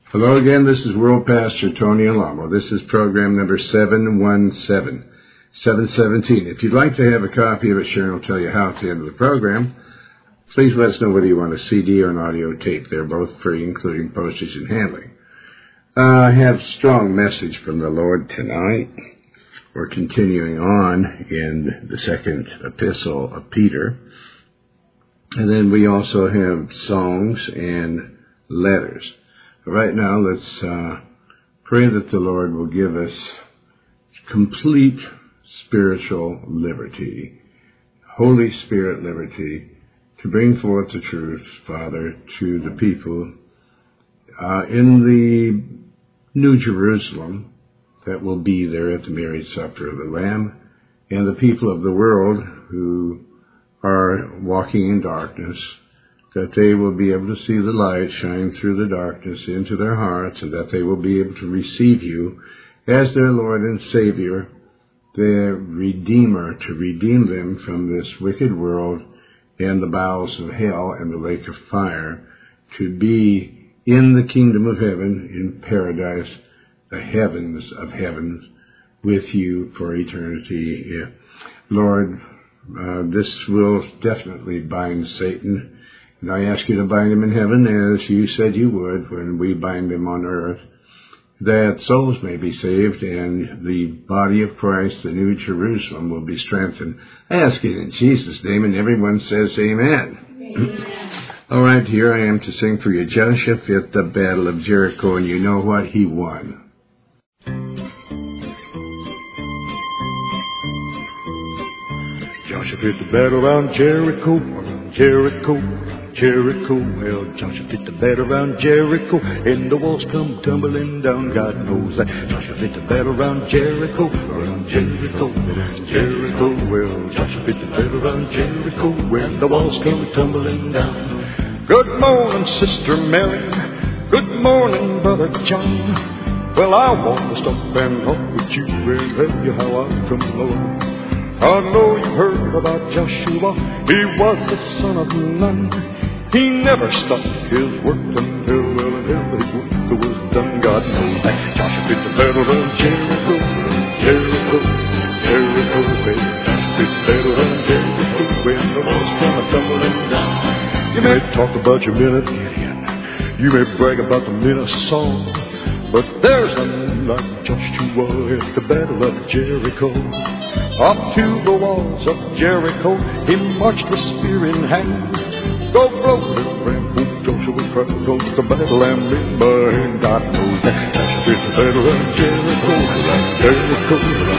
Hello again, this is World Pastor Tony Alamo. This is program number 717. If you'd like to have a copy of it, Sharon will tell you how at the end of the program. Please let us know whether you want a CD or an audio tape. They're both free, including postage and handling. I have a strong message from the Lord tonight. We're continuing on in the second epistle of Peter. And then we also have songs and letters. Right now, let's pray that the Lord will give us complete spiritual liberty, Holy Spirit liberty, to bring forth the truth, Father, to the people in the New Jerusalem that will be there at the marriage supper of the Lamb, and the people of the world who are walking in darkness, that they will be able to see the light shine through the darkness into their hearts, and that they will be able to receive you as their Lord and Savior, their Redeemer, to redeem them from this wicked world and the bowels of hell and the lake of fire, to be in the kingdom of heaven, in paradise, the heavens of heavens, with you for eternity. Lord, this will definitely bind Satan. And I ask you to bind him in heaven as you said you would when we bind him on earth, that souls may be saved and the body of Christ, the New Jerusalem, will be strengthened. I ask it in Jesus' name, and everyone says amen. Amen. All right, here I am to sing for you Joshua at the Battle of Jericho, and you know what? He won. Joshua fit the battle around Jericho, Jericho. Well, Joshua fit the battle around Jericho, and the walls come tumbling down. God knows that. Joshua fit the battle around Jericho, around Jericho. Well, Joshua fit the battle around Jericho, and the walls come tumbling down. Good morning, Sister Mary. Good morning, Brother John. Well, I want to stop and talk with you and tell you how I come along. I know you've heard about Joshua. He was the son of Nun. He never stopped his work until his work was done. God knows that. Joshua fit the battle around Jericho, Jericho. Joshua fit the battle around Jericho, when the walls come tumbling down. You may talk about your men of Gideon, you may brag about the men of Saul, but there's none like Joshua at the battle of Jericho. Up to the walls of Jericho, he marched with spear in hand. Go blow the ramp, Joshua cried, goes the battle and in my hand. God knows that Joshua fit the battle around Jericho, Jericho.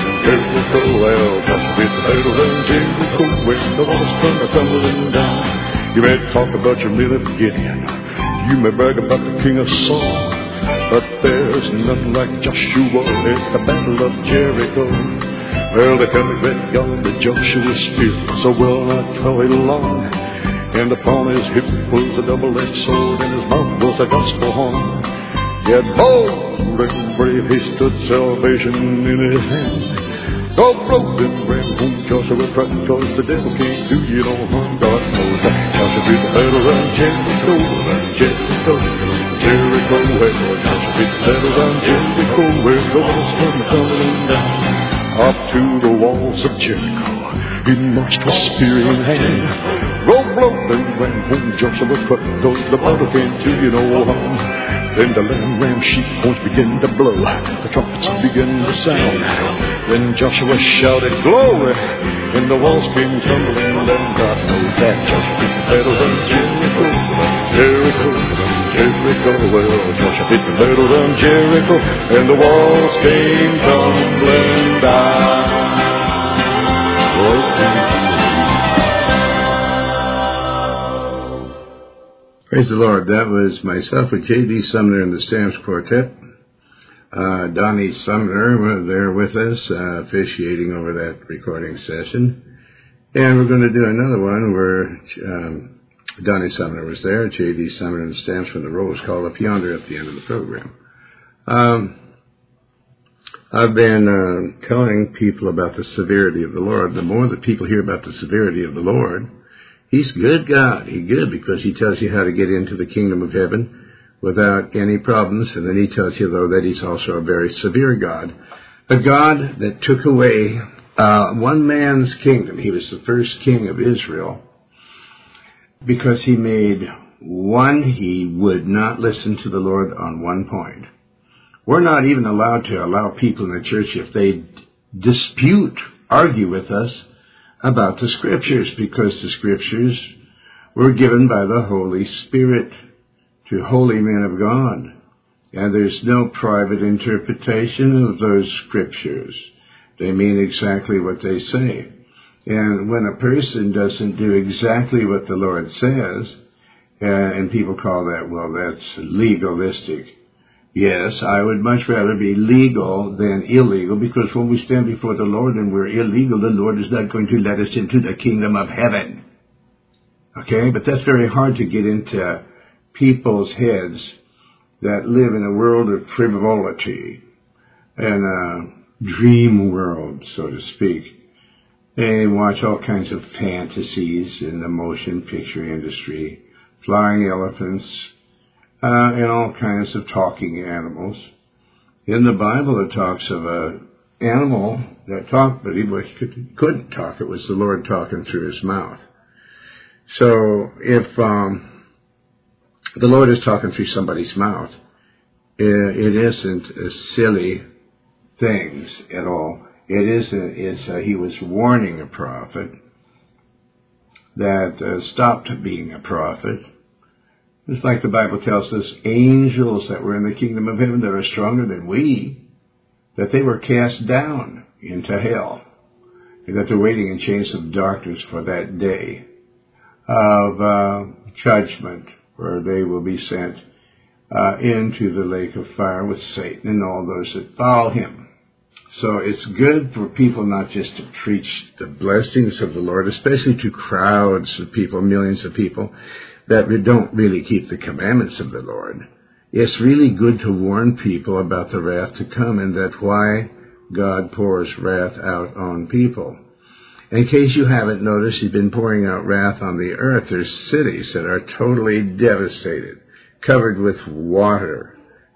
Well, Joshua fit the battle around Jericho, when the walls come tumbling down. You may talk about your men of Gideon, you may brag about the king of Saul, but there's none like Joshua at the battle of Jericho. Well, they tell me that God, that Joshua's spear so well not carried long, and upon his hip was a double-edged sword, and his mouth was a gospel horn. Yet bold and brave he stood, salvation in his hand. God broke and ran home Joshua cried, cause the devil can't do you no harm. God knows that Joshua beat the battle around Jericho, Jericho. Well, Joshua beat the battle around Jericho, where the walls come tumbling down. Up to the walls of Jericho, he marched with spear in hand. Go blow and ran home Joshua cried, cause the battle can't do you no harm. Then the lamb sheep horns began to blow, the trumpets began to sound. Then Joshua shouted glory, and the walls came tumbling down. God knows that Joshua beat the battle around Jericho, Jericho. Well, Joshua beat the battle around Jericho, and the walls came tumbling down. Praise the Lord. That was myself with J.D. Sumner and the Stamps Quartet. Donnie Sumner was there with us, officiating over that recording session. And we're going to do another one where Donnie Sumner was there, J.D. Sumner and the Stamps from the Rose Call Up Yonder at the end of the program. I've been telling people about the severity of the Lord. The more that people hear about the severity of the Lord, He's good God. He's good because He tells you how to get into the kingdom of heaven without any problems. And then he tells you, though, that he's also a very severe God. A God that took away one man's kingdom. He was the first king of Israel because he would not listen to the Lord on one point. We're not even allowed to allow people in the church, if they argue with us about the Scriptures, because the Scriptures were given by the Holy Spirit to holy men of God. And there's no private interpretation of those Scriptures. They mean exactly what they say. And when a person doesn't do exactly what the Lord says, and people call that, well, that's legalistic. Yes, I would much rather be legal than illegal, because when we stand before the Lord and we're illegal, the Lord is not going to let us into the kingdom of heaven. Okay? But that's very hard to get into people's heads that live in a world of frivolity and a dream world, so to speak. They watch all kinds of fantasies in the motion picture industry, flying elephants, and all kinds of talking animals. In the Bible, it talks of an animal that talked, but he couldn't talk. It was the Lord talking through his mouth. So if the Lord is talking through somebody's mouth, it isn't silly things at all. He was warning a prophet that stopped being a prophet. It's like the Bible tells us, angels that were in the kingdom of heaven that are stronger than we, that they were cast down into hell, and that they're waiting in chains of darkness for that day of judgment, where they will be sent into the lake of fire with Satan and all those that follow him. So it's good for people not just to preach the blessings of the Lord, especially to crowds of people, millions of people, that don't really keep the commandments of the Lord. It's really good to warn people about the wrath to come, and that's why God pours wrath out on people. In case you haven't noticed, he's been pouring out wrath on the earth. There's cities that are totally devastated, covered with water,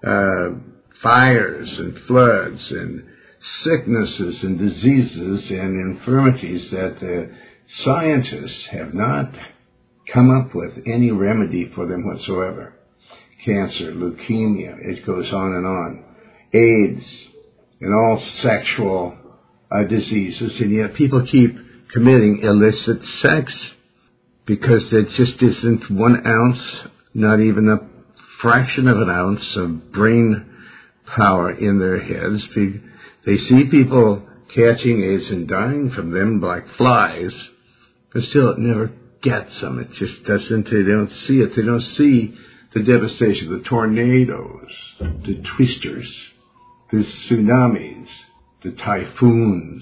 fires and floods and sicknesses and diseases and infirmities that the scientists have not come up with any remedy for them whatsoever. Cancer, leukemia, it goes on and on. AIDS, and all sexual diseases, and yet people keep committing illicit sex because there just isn't 1 ounce, not even a fraction of an ounce of brain power in their heads. They see people catching AIDS and dying from them like flies, but still it never gets them. It just doesn't, they don't see it. They don't see the devastation, the tornadoes, the twisters, the tsunamis, the typhoons,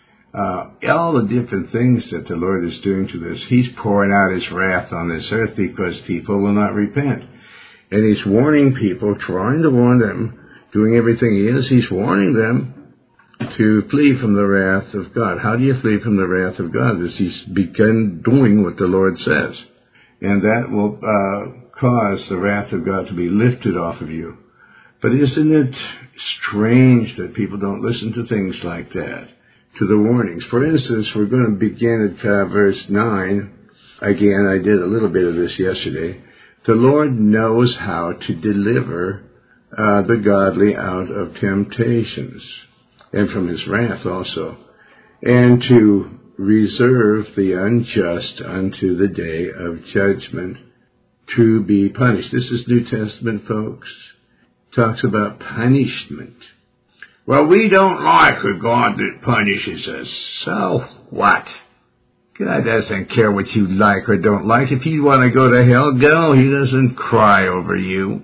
all the different things that the Lord is doing to this. He's pouring out his wrath on this earth because people will not repent. And he's warning people, trying to warn them, doing everything he is, he's warning them to flee from the wrath of God. How do you flee from the wrath of God? Is he's begun doing what the Lord says. And that will cause the wrath of God to be lifted off of you. But isn't it strange that people don't listen to things like that, to the warnings? For instance, we're going to begin at verse 9. Again, I did a little bit of this yesterday. The Lord knows how to deliver the godly out of temptations, and from his wrath also, and to reserve the unjust unto the day of judgment, to be punished. This is New Testament, folks. Talks about punishment. Well, we don't like a God that punishes us. So what? God doesn't care what you like or don't like. If you want to go to hell, go. He doesn't cry over you.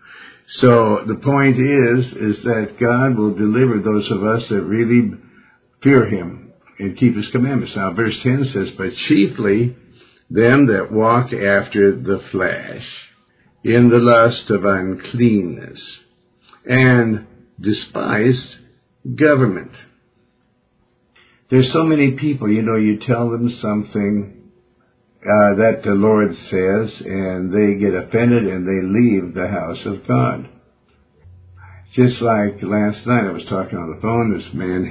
So the point is that God will deliver those of us that really fear him and keep his commandments. Now, verse 10 says, but chiefly them that walk after the flesh, in the lust of uncleanness, and despise government. There's so many people, you tell them something, that the Lord says, and they get offended and they leave the house of God. Just like last night I was talking on the phone, this man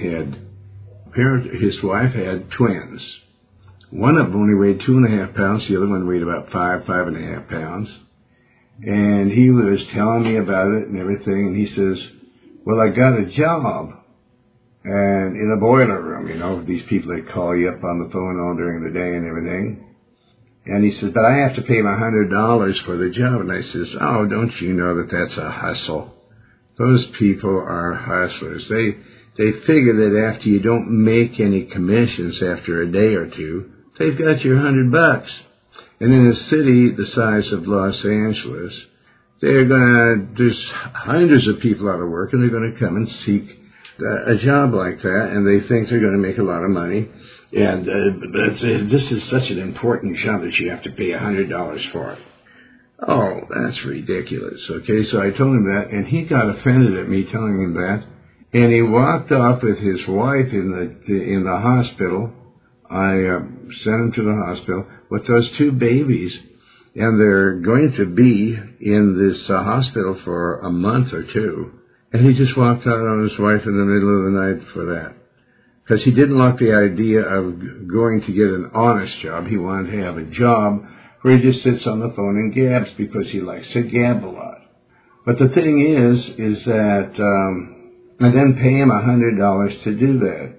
his wife had twins. One of them only weighed 2.5 pounds, the other one weighed about 5.5 pounds. And he was telling me about it and everything, and he says, well, I got a job. And in a boiler room, these people that call you up on the phone all during the day and everything. And he says, but I have to pay him $100 for the job. And I says, oh, don't you know that that's a hustle? Those people are hustlers. They figure that after you don't make any commissions after a day or two, they've got your $100. And in a city the size of Los Angeles, there's hundreds of people out of work, and they're going to come and seek a job like that, and they think they're going to make a lot of money. And this is such an important job that you have to pay $100 for it. Oh, that's ridiculous. Okay, so I told him that, and he got offended at me telling him that, and he walked off with his wife in the hospital. I sent him to the hospital with those 2 babies, and they're going to be in this hospital for a month or 2. And he just walked out on his wife in the middle of the night for that. Because he didn't like the idea of going to get an honest job. He wanted to have a job where he just sits on the phone and gabs because he likes to gab a lot. But the thing is that I then pay him $100 to do that.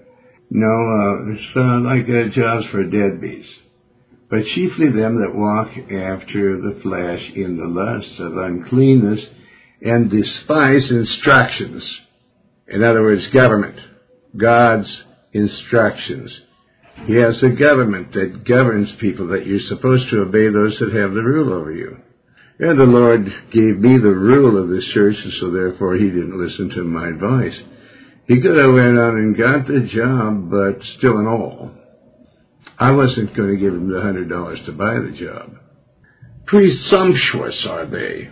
It's like jobs for deadbeats. But chiefly them that walk after the flesh in the lusts of uncleanness and despise instructions. In other words, government. God's instructions. He has a government that governs people, that you're supposed to obey those that have the rule over you. And the Lord gave me the rule of this church, and so therefore he didn't listen to my advice. He could have went on and got the job, but still in all, I wasn't going to give him the $100 to buy the job. Presumptuous are they.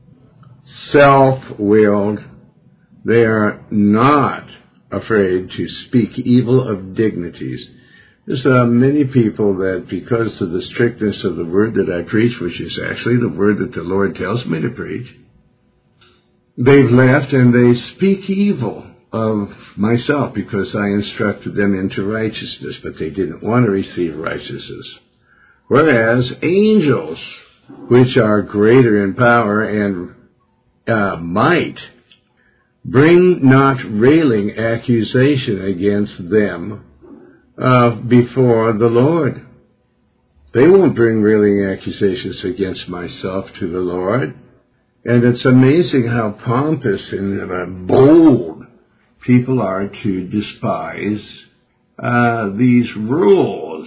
Self-willed. They are not afraid to speak evil of dignities. There's many people that, because of the strictness of the word that I preach, which is actually the word that the Lord tells me to preach, they've left and they speak evil of myself because I instructed them into righteousness, but they didn't want to receive righteousness. Whereas angels, which are greater in power and might, bring not railing accusation against them before the Lord. They won't bring railing accusations against myself to the Lord. And it's amazing how pompous and bold people are to despise these rules.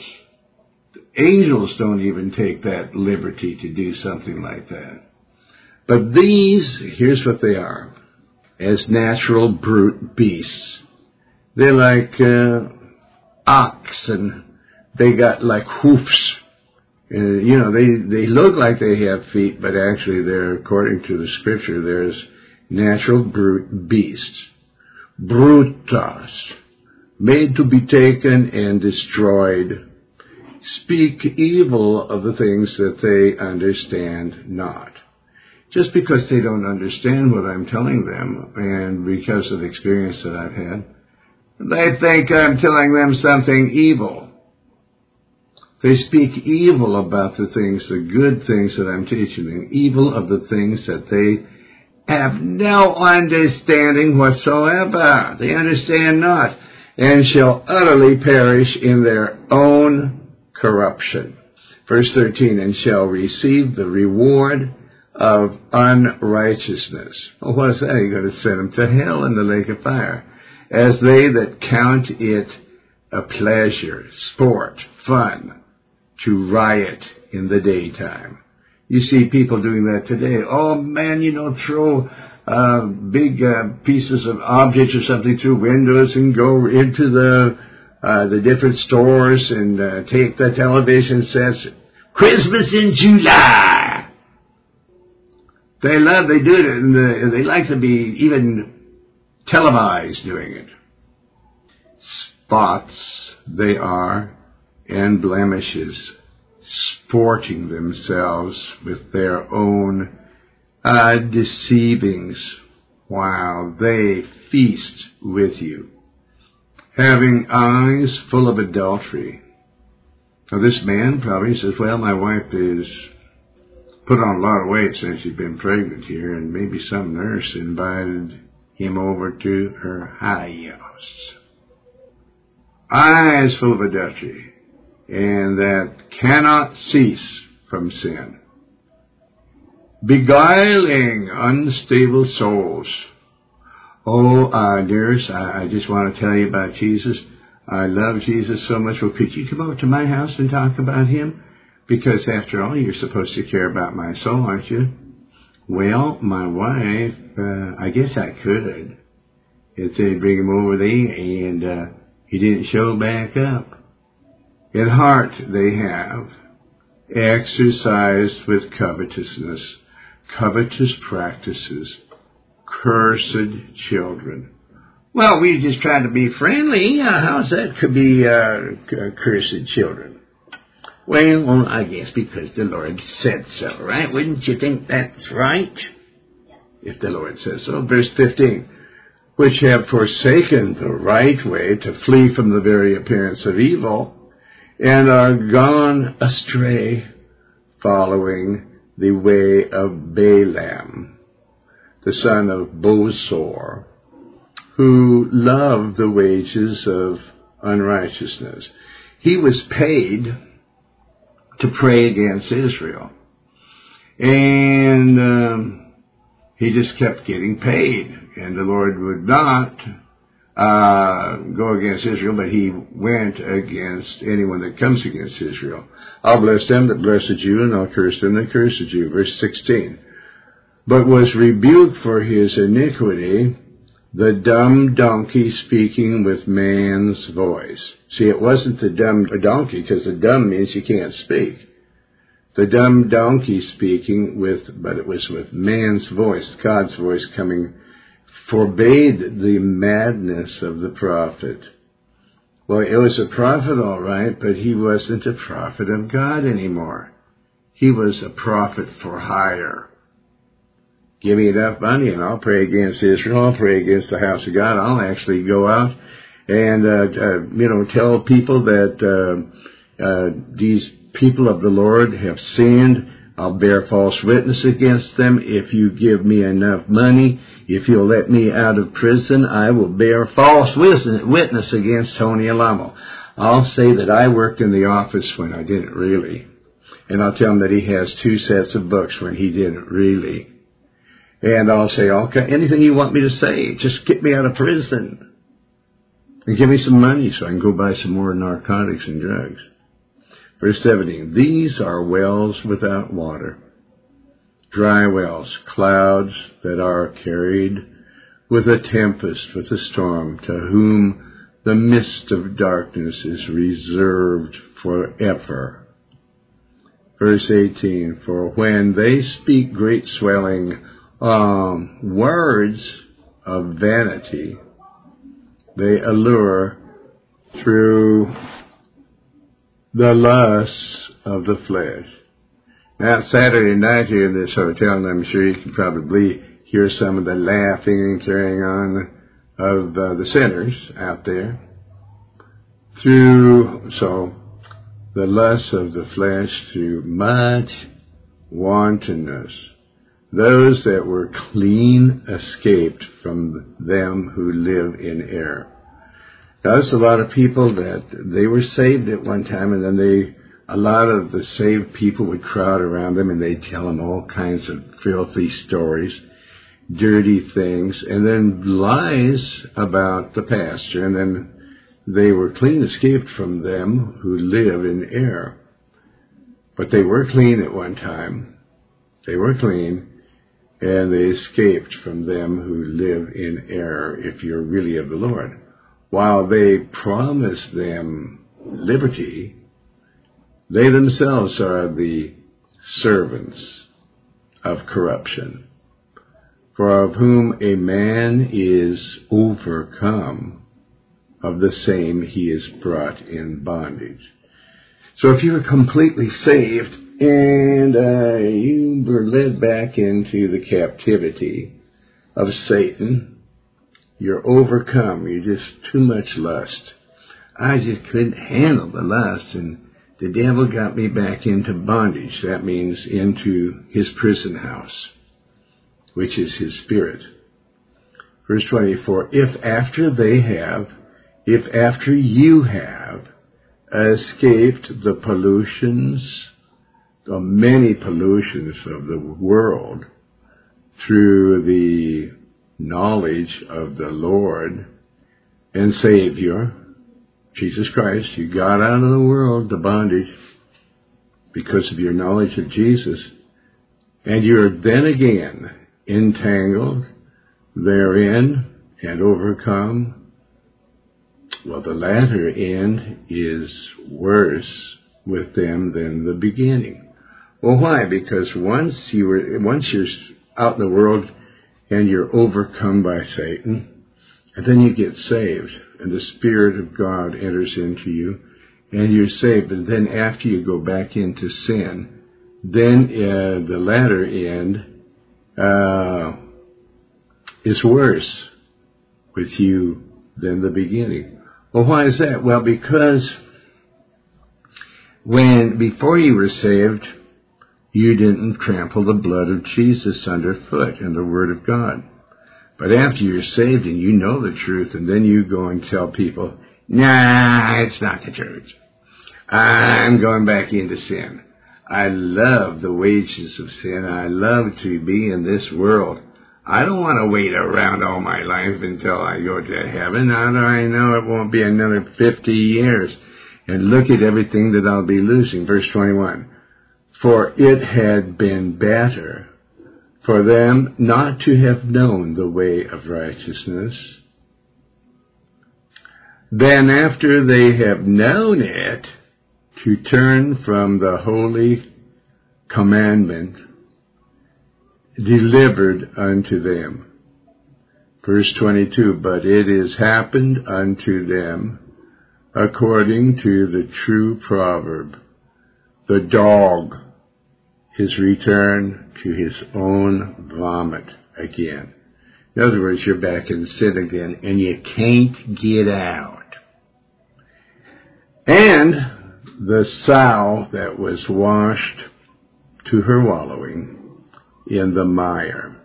Angels don't even take that liberty to do something like that. But these, here's what they are. As natural brute beasts. They're like oxen. They got like hoofs. They look like they have feet, but actually they're, according to the scripture, there's natural brute beasts. Brutas. Made to be taken and destroyed. Speak evil of the things that they understand not. Just because they don't understand what I'm telling them, and because of the experience that I've had, they think I'm telling them something evil. They speak evil about the things, the good things that I'm teaching them, evil of the things that they have no understanding whatsoever. They understand not, and shall utterly perish in their own corruption. Verse 13, and shall receive the reward of unrighteousness. Well, what is that? You're going to send them to hell in the lake of fire. As they that count it a pleasure, sport, fun, to riot in the daytime. You see people doing that today. Oh man, throw big pieces of objects or something through windows and go into the different stores and take the television sets. Christmas in July. They do it, and they like to be even televised doing it. Spots they are, and blemishes, sporting themselves with their own deceivings while they feast with you, having eyes full of adultery. Now this man probably says, well, my wife is put on a lot of weight since she's been pregnant here, and maybe some nurse invited him over to her house. Eyes full of adultery, and that cannot cease from sin. Beguiling unstable souls. Oh, dearest, I just want to tell you about Jesus. I love Jesus so much. Well, could you come over to my house and talk about him? Because after all, you're supposed to care about my soul, aren't you? Well, my wife, I guess I could. If they bring him over there and he didn't show back up. At heart they have exercised with covetousness, covetous practices, cursed children. Well, we just tried to be friendly. How's that could be cursed children? Well, I guess because the Lord said so, right? Wouldn't you think that's right? If the Lord says so. Verse 15, which have forsaken the right way to flee from the very appearance of evil, and are gone astray, following the way of Balaam, the son of Bosor, who loved the wages of unrighteousness. He was paid to pray against Israel. And he just kept getting paid. And the Lord would not go against Israel, but he went against anyone that comes against Israel. I'll bless them that blessed you, and I'll curse them that cursed you. Verse 16. But was rebuked for his iniquity, the dumb donkey speaking with man's voice. See, it wasn't the dumb donkey, because the dumb means you can't speak. The dumb donkey speaking but it was with man's voice, God's voice coming, forbade the madness of the prophet. Well, it was a prophet, all right, but he wasn't a prophet of God anymore. He was a prophet for hire. Give me enough money and I'll pray against Israel. I'll pray against the house of God. I'll actually go out and, tell people that these people of the Lord have sinned. I'll bear false witness against them. If you give me enough money, if you'll let me out of prison, I will bear false witness against Tony Alamo. I'll say that I worked in the office when I didn't really. And I'll tell him that he has 2 sets of books when he didn't really. And I'll say, okay, anything you want me to say, just get me out of prison. And give me some money so I can go buy some more narcotics and drugs. Verse 17, these are wells without water, dry wells, clouds that are carried with a tempest, with a storm, to whom the mist of darkness is reserved forever. Verse 18, for when they speak great swelling words of vanity, they allure through the lusts of the flesh. Now, Saturday night here in this hotel, and I'm sure you can probably hear some of the laughing and carrying on of the sinners out there. The lusts of the flesh, through much wantonness. Those that were clean escaped from them who live in error. Now, there's a lot of people that they were saved at one time, and then a lot of the saved people would crowd around them, and they'd tell them all kinds of filthy stories, dirty things, and then lies about the pastor, and then they were clean escaped from them who live in error. But they were clean at one time. They were clean, and they escaped from them who live in error, if you're really of the Lord. While they promise them liberty, they themselves are the servants of corruption. For of whom a man is overcome, of the same he is brought in bondage. So if you were completely saved and you were led back into the captivity of Satan, you're overcome. You're just too much lust. I just couldn't handle the lust, and the devil got me back into bondage. That means into his prison house, which is his spirit. Verse 24, if after you have escaped the pollutions, the many pollutions of the world, through the knowledge of the Lord and Savior, Jesus Christ, you got out of the world, the bondage, because of your knowledge of Jesus, and you're then again entangled therein and overcome. Well, the latter end is worse with them than the beginning. Well, why? Because once you're out in the world and you're overcome by Satan, and then you get saved, and the Spirit of God enters into you, and you're saved. And then after you go back into sin, then the latter end is worse with you than the beginning. Well, why is that? Well, because before you were saved, you didn't trample the blood of Jesus underfoot and the Word of God. But after you're saved and you know the truth, and then you go and tell people, nah, it's not the truth. I'm going back into sin. I love the wages of sin. I love to be in this world. I don't want to wait around all my life until I go to heaven. How do I know it won't be another 50 years? And look at everything that I'll be losing. Verse 21. For it had been better for them not to have known the way of righteousness than after they have known it to turn from the holy commandment delivered unto them. Verse 22, but it is happened unto them according to the true proverb, the dog is returned to his own vomit again. In other words, you're back in sin again, and you can't get out. And the sow that was washed to her wallowing in the mire.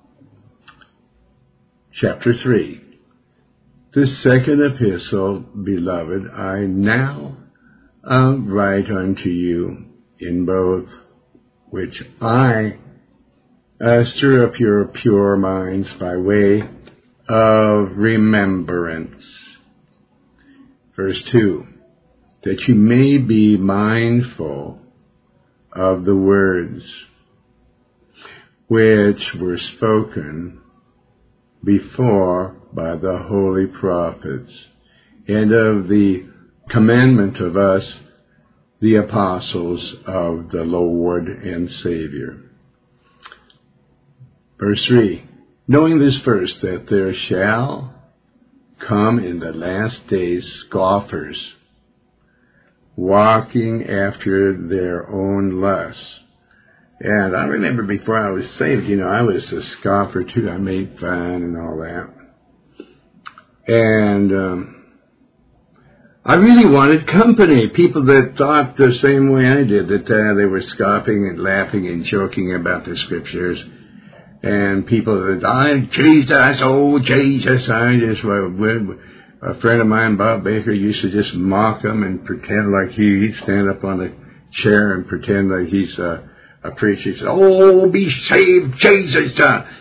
Chapter 3. This second epistle, beloved, I now write unto you in both, which I stir up your pure minds by way of remembrance. Verse 2, that you may be mindful of the words which were spoken before by the holy prophets, and of the commandment of us, the apostles of the Lord and Savior. Verse 3, knowing this first, that there shall come in the last days scoffers, walking after their own lusts. And I remember before I was saved, I was a scoffer too. I made fun and all that. And I really wanted company, people that thought the same way I did, that they were scoffing and laughing and joking about the Scriptures. And people that, Jesus, oh, Jesus, a friend of mine, Bob Baker, used to just mock him and pretend like he'd stand up on a chair and pretend like he's a preacher. He said, oh, be saved, Jesus,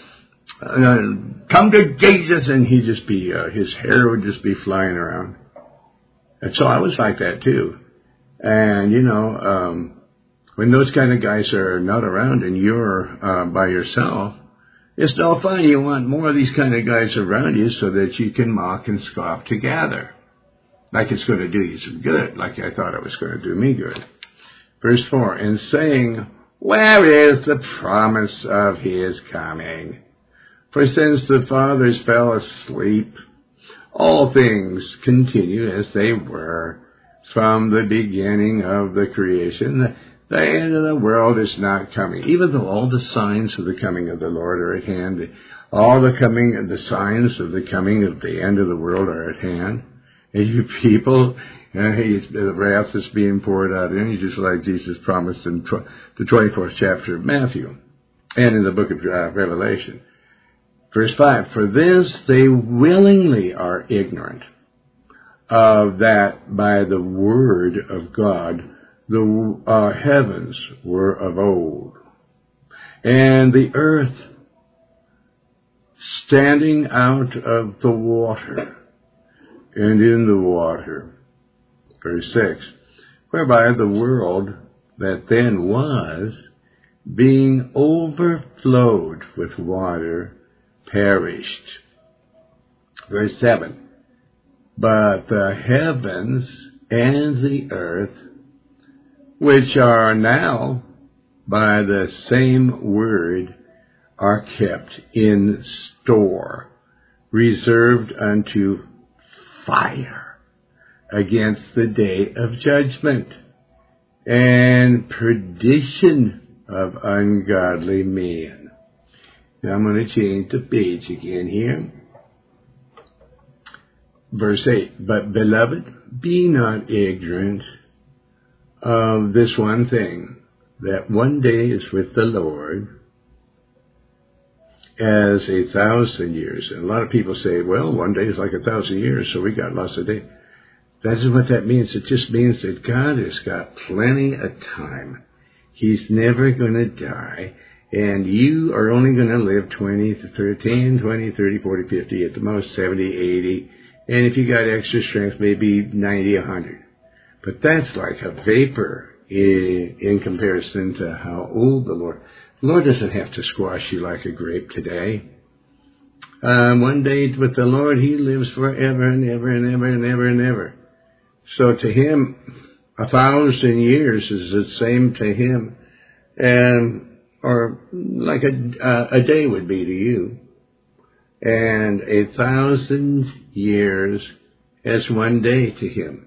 come to Jesus, and he'd just be, his hair would just be flying around. And so I was like that too. And, when those kind of guys are not around and you're by yourself, it's no fun. You want more of these kind of guys around you so that you can mock and scoff together. Like it's going to do you some good, like I thought it was going to do me good. Verse 4, and saying, where is the promise of his coming? For since the fathers fell asleep, all things continue as they were from the beginning of the creation. The end of the world is not coming. Even though all the signs of the coming of the Lord are at hand, all the signs of the coming of the end of the world are at hand. And you people, the wrath is being poured out in you, just like Jesus promised in the 24th chapter of Matthew and in the book of Revelation. Verse 5, for this they willingly are ignorant of that by the word of God the heavens were of old, and the earth standing out of the water and in the water. Verse 6, whereby the world that then was, being overflowed with water, perished. Verse 7, but the heavens and the earth, which are now by the same word, are kept in store, reserved unto fire against the day of judgment and perdition of ungodly men. Now I'm going to change the page again here. Verse 8, but beloved, be not ignorant of this one thing, that one day is with the Lord as 1,000 years. And a lot of people say, well, one day is like 1,000 years, so we got lots of days. That isn't what that means. It just means that God has got plenty of time. He's never going to die, and you are only going to live 20, 30, 40, 50, at the most 70, 80, and if you got extra strength, maybe 90, 100. But that's like a vapor in comparison to how old the Lord. The Lord doesn't have to squash you like a grape today. One day with the Lord, He lives forever and ever and ever and ever and ever. So to Him, 1,000 years is the same to Him, or like a day would be to you. And 1,000 years as one day to Him.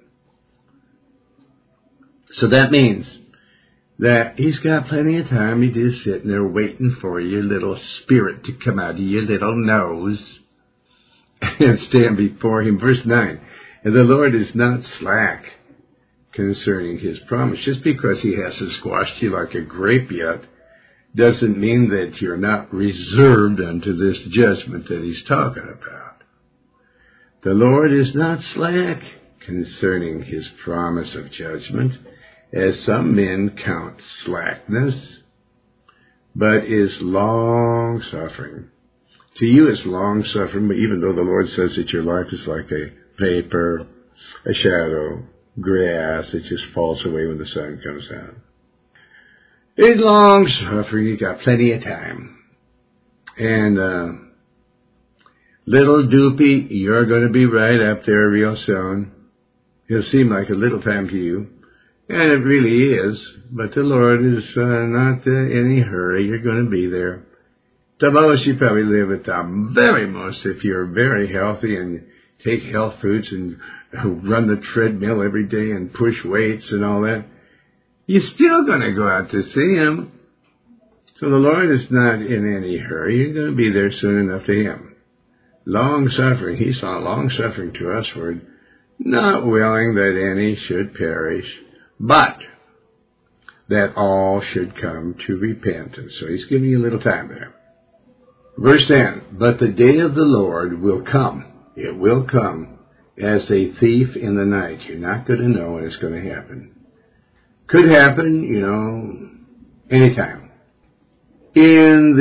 So that means that He's got plenty of time. He's just sitting there waiting for your little spirit to come out of your little nose and stand before Him. Verse 9, and the Lord is not slack concerning His promise. Just because He hasn't squashed you like a grape yet doesn't mean that you're not reserved unto this judgment that He's talking about. The Lord is not slack concerning His promise of judgment, as some men count slackness, but is long-suffering. To you it's long-suffering, but even though the Lord says that your life is like a vapor, a shadow, grass that just falls away when the sun comes out. It's long-suffering, you got plenty of time. And little Doopy, you're going to be right up there real soon. It'll seem like a little time to you. And it really is, but the Lord is not in any hurry. You're going to be there. The most you probably live at the very most if you're very healthy and take health foods and run the treadmill every day and push weights and all that. You're still going to go out to see Him. So the Lord is not in any hurry. You're going to be there soon enough to Him. Long-suffering. He's not long-suffering to us, Word. Not willing that any should perish, but that all should come to repentance. So He's giving you a little time there. Verse 10, but the day of the Lord will come. It will come as a thief in the night. You're not going to know when it's going to happen. Could happen, anytime. In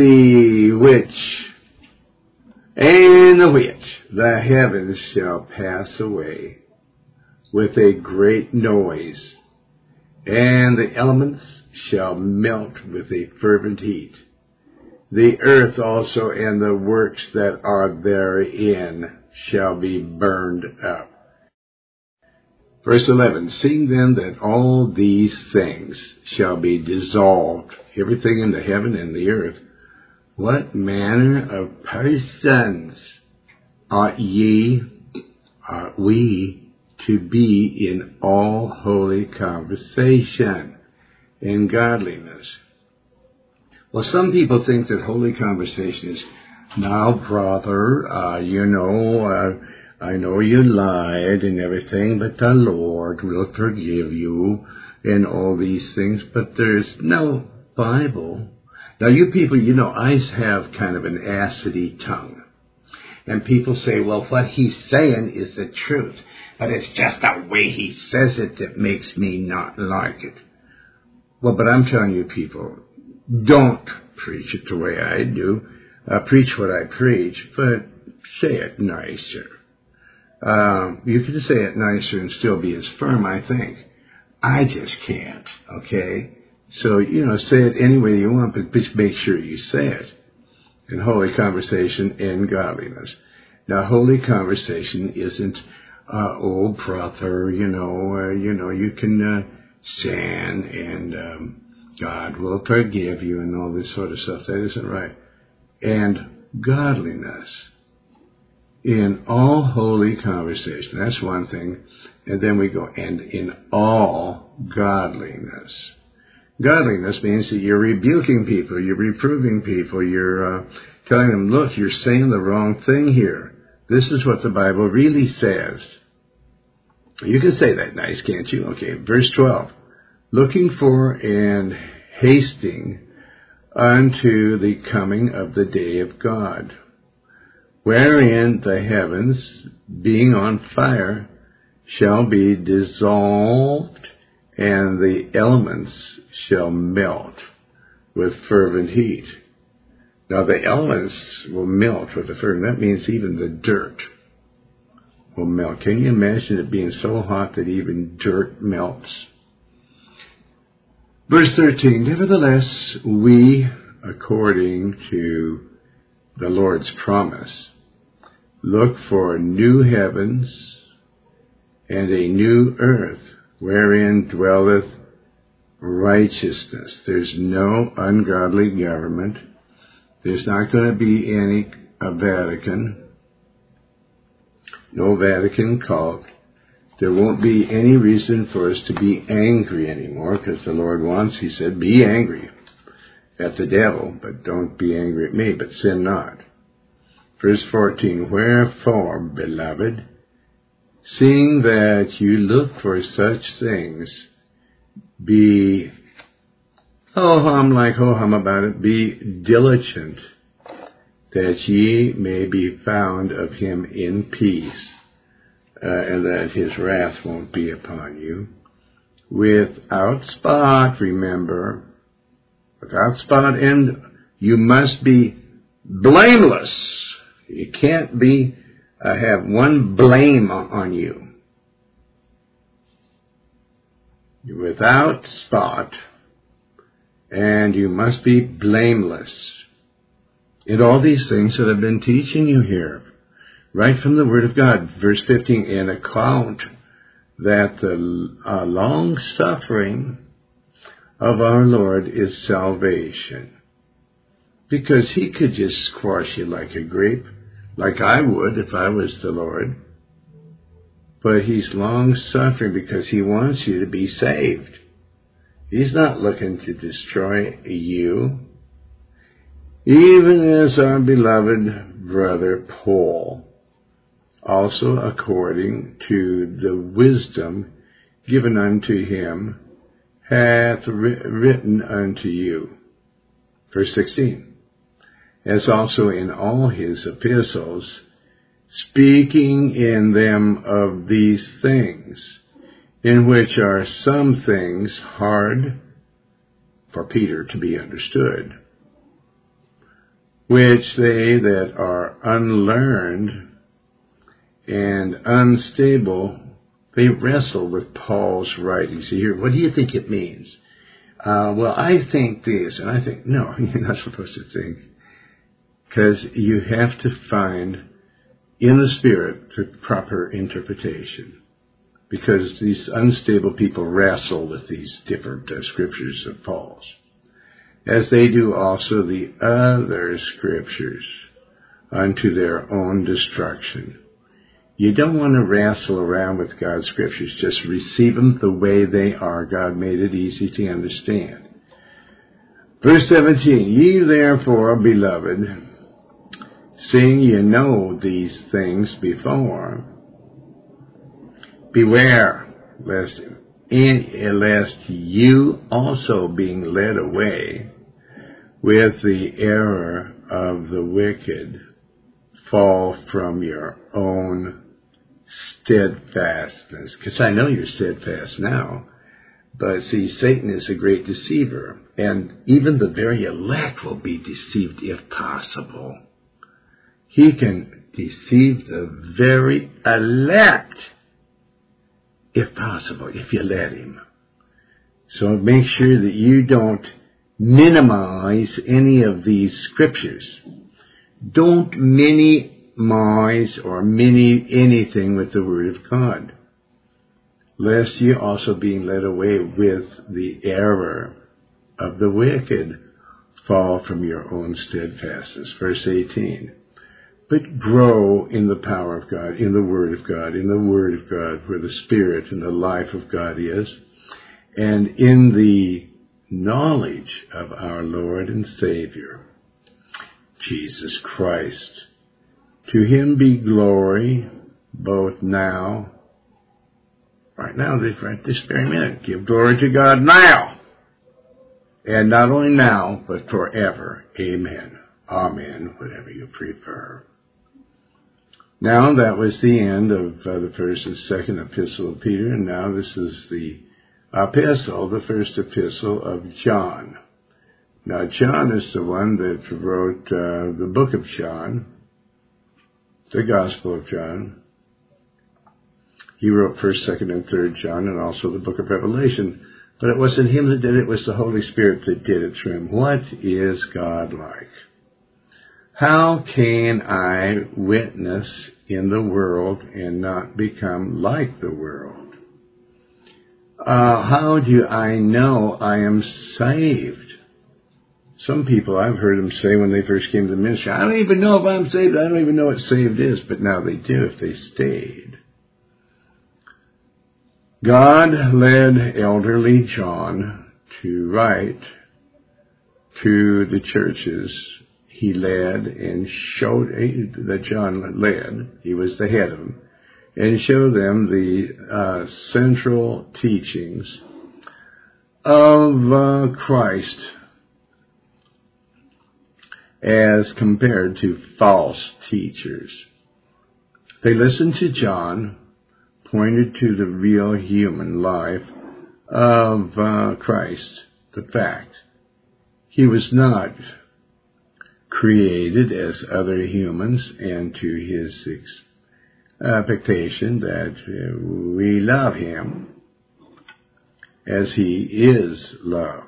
which the heavens shall pass away with a great noise, and the elements shall melt with a fervent heat. The earth also and the works that are therein shall be burned up. Verse 11, seeing then that all these things shall be dissolved, everything in the heaven and the earth, what manner of persons ought we to be in all holy conversation and godliness. Well, some people think that holy conversation is, now, brother, I know you lied and everything, but the Lord will forgive you and all these things, but there's no Bible. Now, you people, I have kind of an acidy tongue. And people say, well, what he's saying is the truth, but it's just the way he says it that makes me not like it. Well, but I'm telling you people, don't preach it the way I do. Preach what I preach, but say it nicer. You can say it nicer and still be as firm, I think. I just can't, okay? So, say it any way you want, but just make sure you say it. In holy conversation and godliness. Now, holy conversation isn't, oh, brother, you can sin and God will forgive you and all this sort of stuff. That isn't right. And godliness. In all holy conversation. That's one thing. And then we go, and in all godliness. Godliness means that you're rebuking people, you're reproving people, you're telling them, look, you're saying the wrong thing here. This is what the Bible really says. You can say that nice, can't you? Okay, verse 12. Looking for and hasting unto the coming of the day of God, wherein the heavens, being on fire, shall be dissolved, and the elements shall melt with fervent heat. Now the elements will melt with the fervent. That means even the dirt will melt. Can you imagine it being so hot that even dirt melts? Verse 13, nevertheless, we, according to the Lord's promise, look for new heavens and a new earth, wherein dwelleth righteousness. There's no ungodly government. There's not going to be any Vatican. No Vatican cult. There won't be any reason for us to be angry anymore, because the Lord wants, he said, be angry at the devil, but don't be angry at me, but sin not. Verse 14, wherefore, beloved, seeing that you look for such things, be ho-hum about it, be diligent, that ye may be found of him in peace, and that his wrath won't be upon you. Without spot, remember, without spot, and you must be blameless. You can't be have one blame on you. Without spot, and you must be blameless. In all these things that I've been teaching you here, right from the Word of God. Verse 15, an account that the long suffering of our Lord is salvation. Because he could just squash you like a grape, like I would if I was the Lord. But he's long suffering because he wants you to be saved. He's not looking to destroy you. Even as our beloved brother Paul, also according to the wisdom given unto him, hath written unto you. Verse 16. As also in all his epistles, speaking in them of these things, in which are some things hard for Peter to be understood, which they that are unlearned and unstable, they wrestle with Paul's writings. So here, what do you think it means? Well, I think this, and I think, no, you're not supposed to think. Because you have to find in the Spirit the proper interpretation. Because these unstable people wrestle with these different scriptures of Paul's, as they do also the other scriptures unto their own destruction, You don't want to wrestle around with God's scriptures. Just receive them the way they are. God made it easy to understand. Verse 17, ye therefore, beloved, seeing ye know these things before, beware lest you also being led away with the error of the wicked fall from your own steadfastness. Because I know you're steadfast now. But see, Satan is a great deceiver. And even the very elect will be deceived if possible. He can deceive the very elect if possible, if you let him. So make sure that you don't minimize any of these scriptures. Don't minimize or mini anything with the Word of God, lest you also being led away with the error of the wicked fall from your own steadfastness. Verse 18. But grow in the power of God, in the Word of God, in the Word of God, where the Spirit and the life of God is, and in the knowledge of our Lord and Savior, Jesus Christ. To him be glory, both now, right now, right this very minute. Give glory to God now. And not only now, but forever. Amen. Amen, whatever you prefer. Now, that was the end of the first and second epistle of Peter, and now this is the epistle, the first epistle of John. Now, John is the one that wrote the book of John, the Gospel of John. He wrote 1st, 2nd, and 3rd John, and also the book of Revelation. But it wasn't him that did it, it was the Holy Spirit that did it through him. What is God like? How can I witness in the world and not become like the world? How do I know I am saved? Some people, I've heard them say when they first came to the ministry, I don't even know if I'm saved. I don't even know what saved is. But now they do if they stayed. God led elderly John to write to the churches. He led and showed that John led. He was the head of them. And showed them the central teachings of Christ as compared to false teachers. They listened to John, pointed to the real human life of Christ, the fact. He was not created as other humans, and to his expectation that we love him as he is love.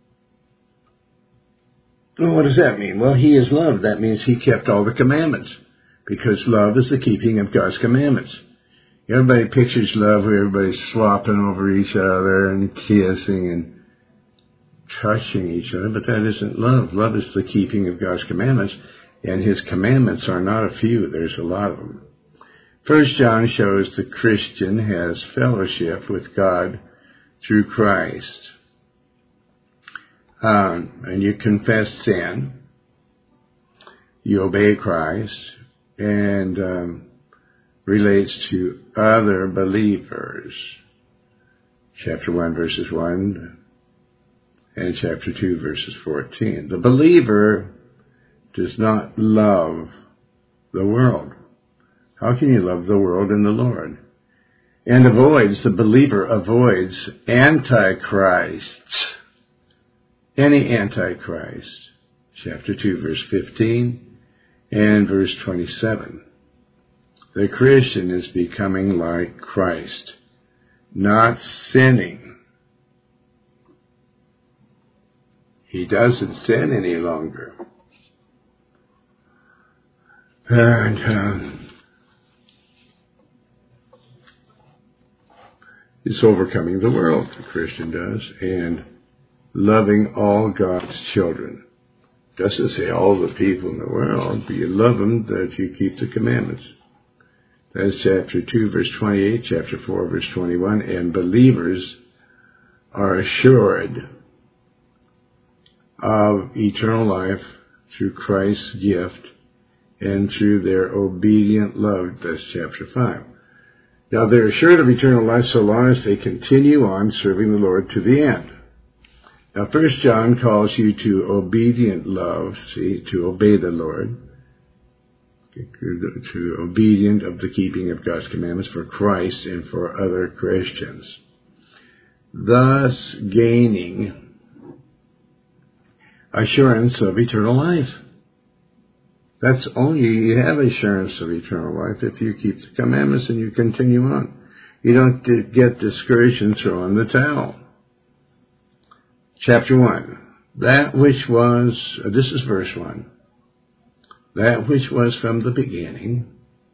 Well, what does that mean? Well, he is love. That means he kept all the commandments, because love is the keeping of God's commandments. Everybody pictures love where everybody's swapping over each other and kissing and touching each other, but that isn't love. Love is the keeping of God's commandments, and his commandments are not a few. There's a lot of them. 1 John shows the Christian has fellowship with God through Christ. And you confess sin, you obey Christ, and relates to other believers. Chapter 1, verses 1, and chapter 2, verses 14. The believer does not love the world. How can you love the world and the Lord? And the believer avoids antichrists. Any antichrist. Chapter 2, verse 15 and verse 27. The Christian is becoming like Christ, not sinning. He doesn't sin any longer. And it's overcoming the world, the Christian does, and loving all God's children. Doesn't say all the people in the world, but you love them that you keep the commandments. That's chapter 2, verse 28, chapter 4, verse 21. And believers are assured of eternal life through Christ's gift and through their obedient love. That's chapter 5. Now, they're assured of eternal life so long as they continue on serving the Lord to the end. Now, 1 John calls you to obedient love, to obey the Lord, to obedient of the keeping of God's commandments for Christ and for other Christians, thus gaining assurance of eternal life. That's only, you have assurance of eternal life if you keep the commandments and you continue on. You don't get discouraged and throw in the towel. Chapter 1. That which was, this is verse 1. That which was from the beginning,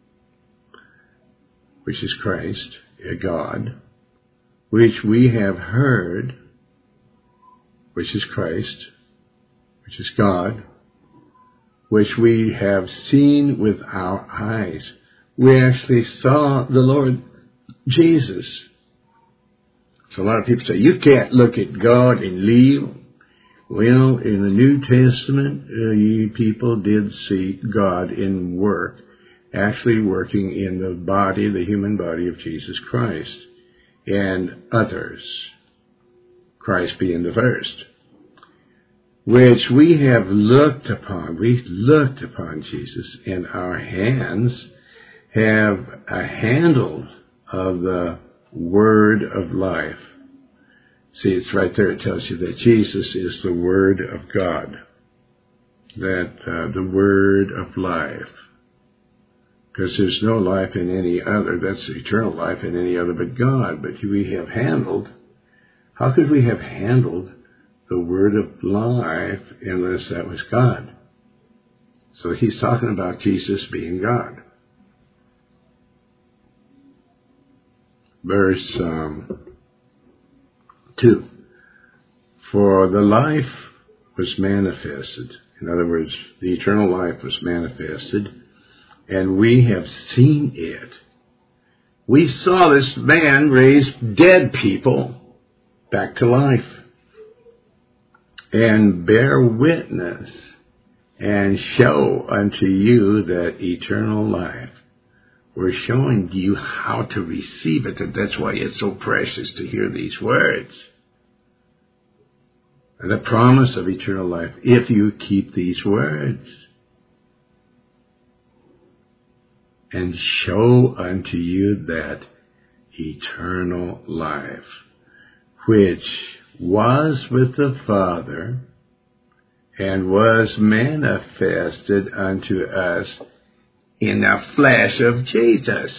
which is Christ, God, which we have heard, which is Christ, which is God, which we have seen with our eyes. We actually saw the Lord Jesus. So a lot of people say, you can't look at God and leave. Well, in the New Testament, people did see God in work, actually working in the body, the human body of Jesus Christ, and others, Christ being the first, which we have looked upon. We looked upon Jesus, and our hands have a handle of the Word of life. See, it's right there. It tells you that Jesus is the Word of God, that the Word of life. Because there's no life in any other. That's eternal life in any other but God. But we have handled. How could we have handled the Word of life unless that was God? So he's talking about Jesus being God. Verse 2. For the life was manifested. In other words, the eternal life was manifested, and we have seen it. We saw this man raise dead people back to life, and bear witness and show unto you that eternal life. We're showing you how to receive it, and that's why it's so precious to hear these words. The promise of eternal life, if you keep these words. And show unto you that eternal life, which was with the Father, and was manifested unto us in the flesh of Jesus.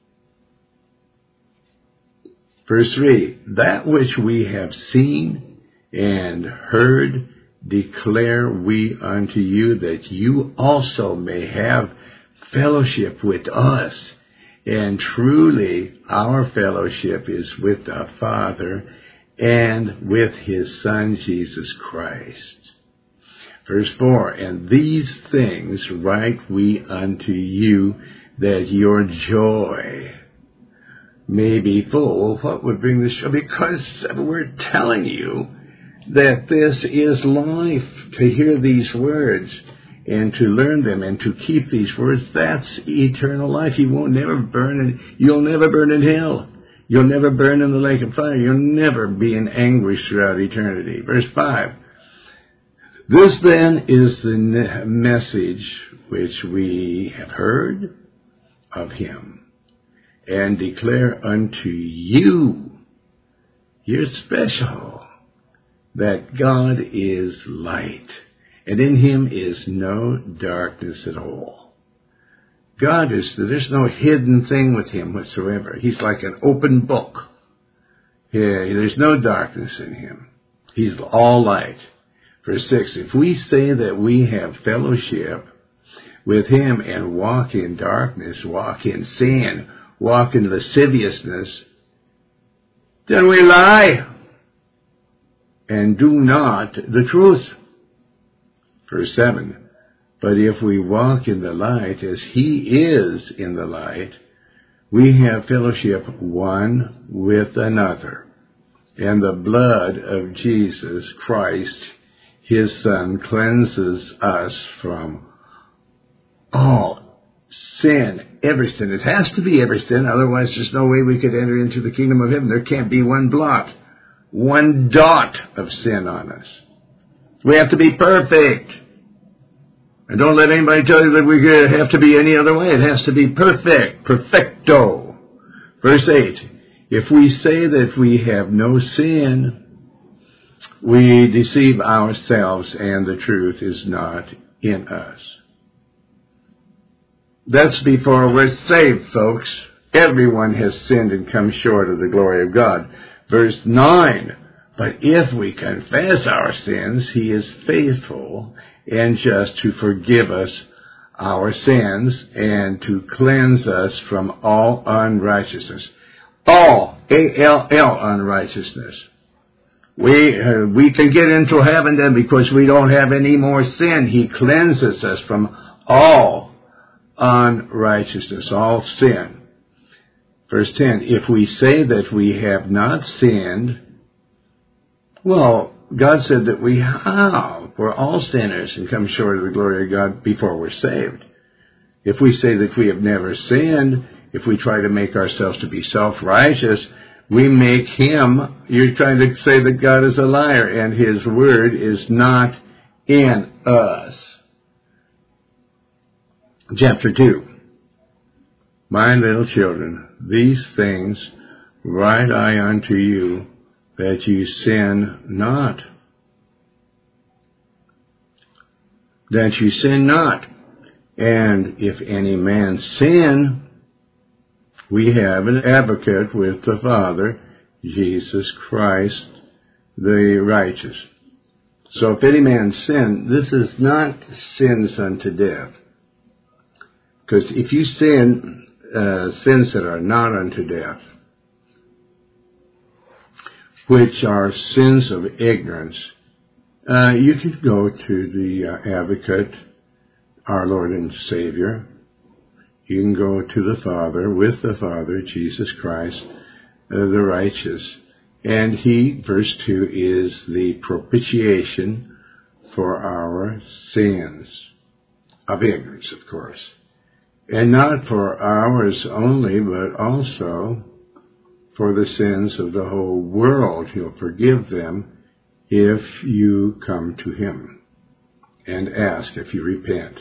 Verse 3, that which we have seen and heard declare we unto you, that you also may have fellowship with us. And truly our fellowship is with the Father and with His Son Jesus Christ. Verse 4, and these things write we unto you, that your joy may be full. What would bring this joy? Because we're telling you that this is life, to hear these words and to learn them and to keep these words. That's eternal life. You won't never burn you'll never burn in hell. You'll never burn in the lake of fire. You'll never be in anguish throughout eternity. Verse 5. This then is the message which we have heard of Him, and declare unto you, you're special, that God is light, and in Him is no darkness at all. God is, there's no hidden thing with Him whatsoever. He's like an open book. Yeah, there's no darkness in Him. He's all light. Verse 6, if we say that we have fellowship with Him and walk in darkness, walk in sin, walk in lasciviousness, then we lie and do not the truth. Verse 7, but if we walk in the light as He is in the light, We have fellowship one with another. And the blood of Jesus Christ, His Son, cleanses us from all sin, every sin. It has to be every sin, otherwise there's no way we could enter into the kingdom of heaven. There can't be one blot, one dot of sin on us. We have to be perfect. And don't let anybody tell you that we have to be any other way. It has to be perfect, perfecto. Verse 8, if we say that we have no sin, we deceive ourselves and the truth is not in us. That's before we're saved, folks. Everyone has sinned and come short of the glory of God. Verse 9, but if we confess our sins, He is faithful and just to forgive us our sins and to cleanse us from all unrighteousness. All, A-L-L, unrighteousness. We can get into heaven then because we don't have any more sin. He cleanses us from all unrighteousness, all sin. Verse 10, if we say that we have not sinned, well, God said that we have. We're all sinners and come short of the glory of God before we're saved. If we say that we have never sinned, if we try to make ourselves to be self-righteous, we make Him, you're trying to say that God is a liar and His word is not in us. Chapter 2. My little children, these things write I unto you, that you sin not. That you sin not. And if any man sin, we have an advocate with the Father, Jesus Christ, the righteous. So if any man sin, this is not sins unto death. Because if you sin, sins that are not unto death, which are sins of ignorance, you can go to the advocate, our Lord and Savior. You can go to the Father, with the Father, Jesus Christ, the righteous. And He, verse 2, is the propitiation for our sins, of ignorance, of course. And not for ours only, but also for the sins of the whole world. He'll forgive them if you come to Him and ask, if you repent.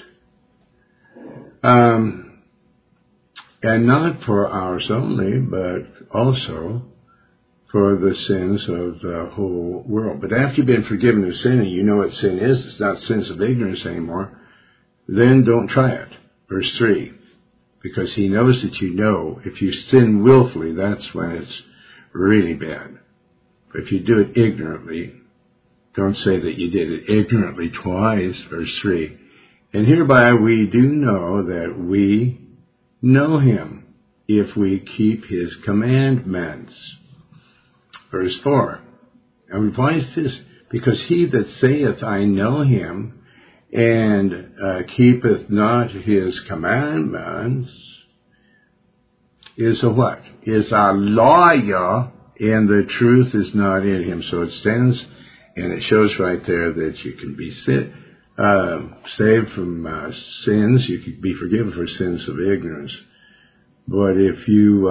And not for ours only, but also for the sins of the whole world. But after you've been forgiven of sin and you know what sin is, it's not sins of ignorance anymore, then don't try it. Verse 3, because He knows that you know. If you sin willfully, that's when it's really bad. But if you do it ignorantly, don't say that you did it ignorantly twice. Verse 3, and hereby we do know that we know Him, if we keep His commandments. Verse 4, and why is this? Because he that saith, I know Him, and keepeth not His commandments, is a what? Is a liar, and the truth is not in him. So it stands, and it shows right there that you can be saved from sins. You can be forgiven for sins of ignorance. But if you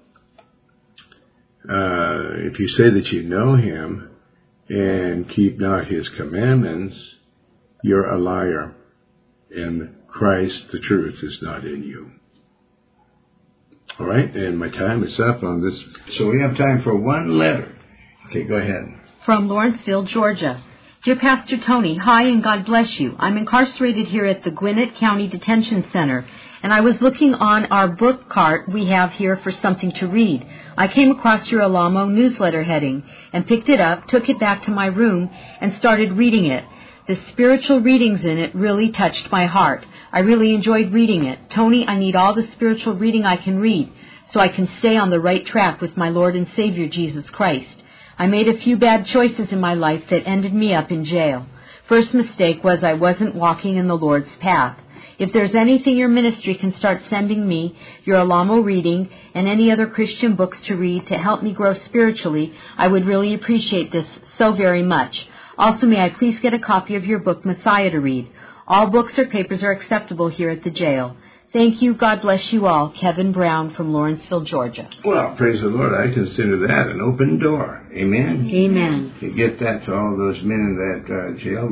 say that you know Him and keep not His commandments, you're a liar, and Christ, the truth, is not in you. All right, and my time is up on this. So we have time for one letter. Okay, go ahead. From Lawrenceville, Georgia. Dear Pastor Tony, hi and God bless you. I'm incarcerated here at the Gwinnett County Detention Center, and I was looking on our book cart we have here for something to read. I came across your Alamo newsletter heading and picked it up, took it back to my room, and started reading it. The spiritual readings in it really touched my heart. I really enjoyed reading it. Tony, I need all the spiritual reading I can read so I can stay on the right track with my Lord and Savior, Jesus Christ. I made a few bad choices in my life that ended me up in jail. First mistake was I wasn't walking in the Lord's path. If there's anything your ministry can start sending me, your Alamo reading, and any other Christian books to read to help me grow spiritually, I would really appreciate this so very much. Also, may I please get a copy of your book, Messiah, to read? All books or papers are acceptable here at the jail. Thank you. God bless you all. Kevin Brown from Lawrenceville, Georgia. Well, praise the Lord. I consider that an open door. Amen? Amen. To get that to all those men in that jail,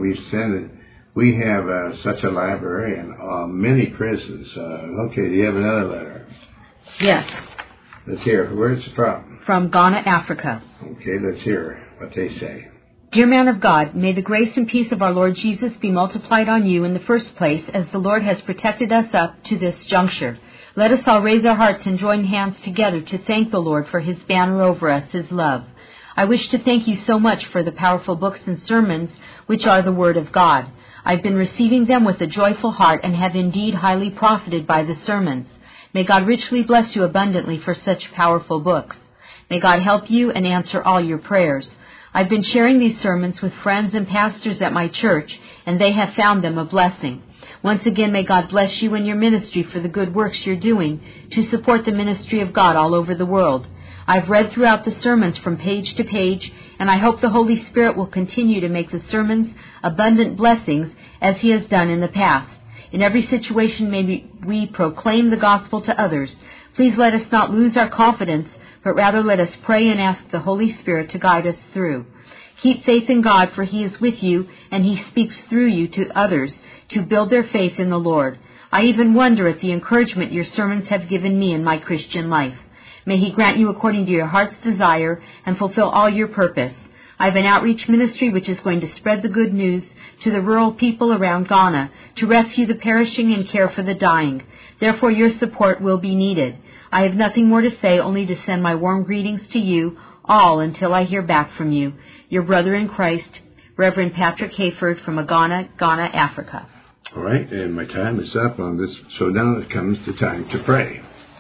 we have such a library in many prisons. Okay, do you have another letter? Yes. Let's hear. Where's it from? From Ghana, Africa. Okay, let's hear what they say. Dear man of God, may the grace and peace of our Lord Jesus be multiplied on you in the first place, as the Lord has protected us up to this juncture. Let us all raise our hearts and join hands together to thank the Lord for His banner over us, His love. I wish to thank you so much for the powerful books and sermons which are the Word of God. I've been receiving them with a joyful heart and have indeed highly profited by the sermons. May God richly bless you abundantly for such powerful books. May God help you and answer all your prayers. I've been sharing these sermons with friends and pastors at my church, and they have found them a blessing. Once again, may God bless you and your ministry for the good works you're doing to support the ministry of God all over the world. I've read throughout the sermons from page to page, and I hope the Holy Spirit will continue to make the sermons abundant blessings as He has done in the past. In every situation, may we proclaim the gospel to others. Please let us not lose our confidence, but rather let us pray and ask the Holy Spirit to guide us through. Keep faith in God, for He is with you, and He speaks through you to others to build their faith in the Lord. I even wonder at the encouragement your sermons have given me in my Christian life. May He grant you according to your heart's desire and fulfill all your purpose. I have an outreach ministry which is going to spread the good news to the rural people around Ghana, to rescue the perishing and care for the dying. Therefore, your support will be needed. I have nothing more to say, only to send my warm greetings to you all until I hear back from you. Your brother in Christ, Reverend Patrick Hayford from Ghana, Africa. All right, and my time is up on this, so now it comes the time to pray.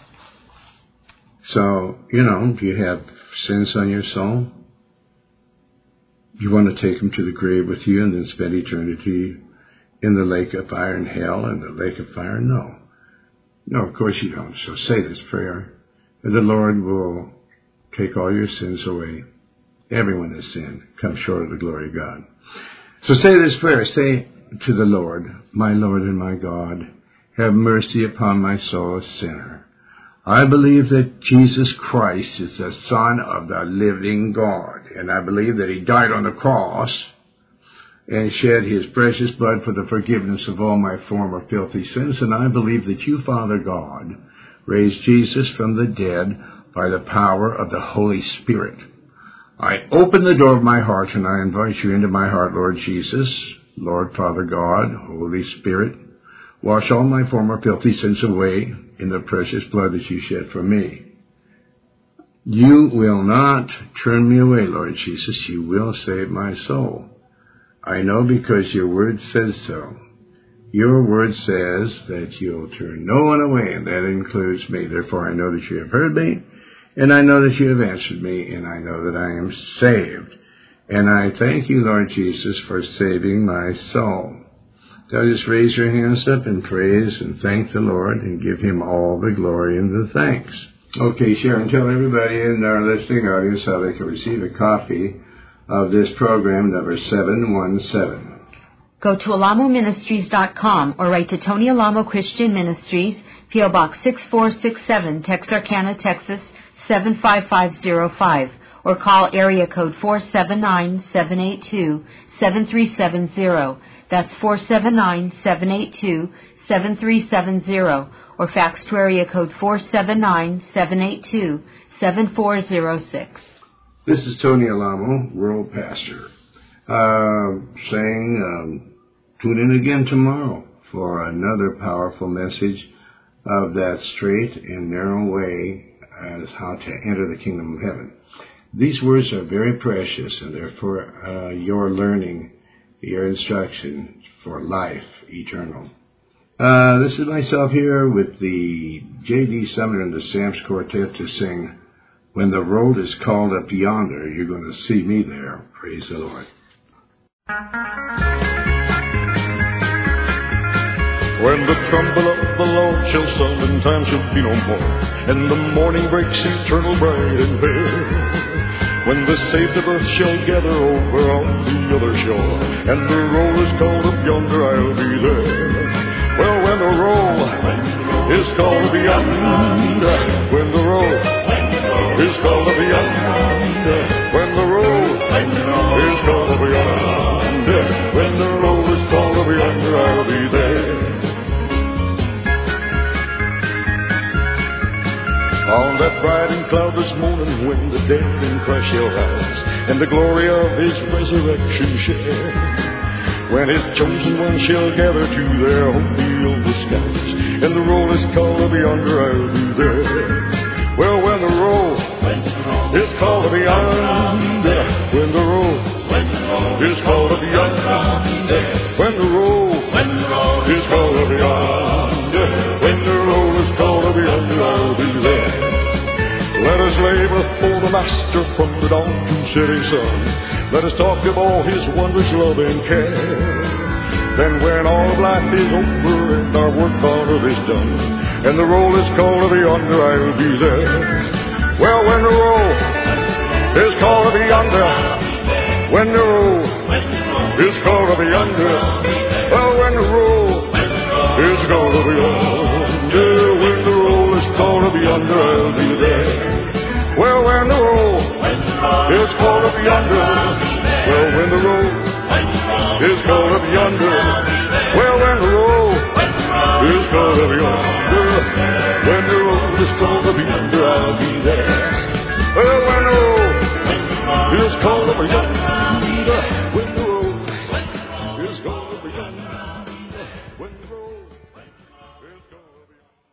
So, if you have sins on your soul, you want to take them to the grave with you and then spend eternity in the lake of fire in hell and the lake of fire? No. No, of course you don't. So say this prayer, and the Lord will take all your sins away. Everyone has sinned, come short of the glory of God. So say this prayer. Say to the Lord, my Lord and my God, have mercy upon my soul, a sinner. I believe that Jesus Christ is the Son of the living God, and I believe that He died on the cross and shed His precious blood for the forgiveness of all my former filthy sins, and I believe that you, Father God, raised Jesus from the dead by the power of the Holy Spirit. I open the door of my heart, and I invite you into my heart, Lord Jesus, Lord Father God, Holy Spirit. Wash all my former filthy sins away in the precious blood that you shed for me. You will not turn me away, Lord Jesus. You will save my soul. I know because your word says so. Your word says that you'll turn no one away, and that includes me. Therefore, I know that you have heard me, and I know that you have answered me, and I know that I am saved. And I thank you, Lord Jesus, for saving my soul. So just raise your hands up and praise and thank the Lord and give Him all the glory and the thanks. Okay, Sharon, tell everybody in our listening audience how they can receive a copy of this program, number 717. Go to alamoministries.com or write to Tony Alamo Christian Ministries, P.O. Box 6467, Texarkana, Texas 75505, or call area code 479-782-7370. That's 479-782-7370, or fax to area code 479-782-7406. This is Tony Alamo, World Pastor, saying tune in again tomorrow for another powerful message of that straight and narrow way as how to enter the kingdom of heaven. These words are very precious, and they're for your learning, your instruction for life eternal. This is myself here with the J.D. Sumner and the Sam's Quartet to sing, When the Road is Called Up Yonder, You're Going to See Me There. Praise the Lord. When the trumpet of the Lord shall sound and time shall be no more, and the morning breaks eternal bright and fair, when the saved of earth shall gather over on the other shore, and the roll is called up yonder, I'll be there. Well, when the roll is called up yonder, when the roll is called up yonder, when the roll is called up yonder, when the roll is called up yonder, I'll be there. On that bright and cloudless morning when the dead in Christ shall rise, and the glory of His resurrection share, when His chosen ones shall gather to their home beyond the skies, and the roll is called up yonder, I'll be there. Well, when the roll is called up yonder, when the roll is called up yonder, when the roll is called up yonder, when the roll is called up yonder, I'll be there. Let us labor for the Master from the dawn to setting sun. Let us talk of all His wondrous love and care. Then when all of life is over and our work on earth is done, and the roll is called up yonder, I'll be there. Well, when the roll is called up yonder, when the roll is called up yonder, well, when the roll is called up yonder, when the roll is called up yonder, I'll be there. Well, when the roll is called up yonder, well, when the roll is called up yonder, well, when the roll is called up yonder, when the roll is called up yonder, I'll be there.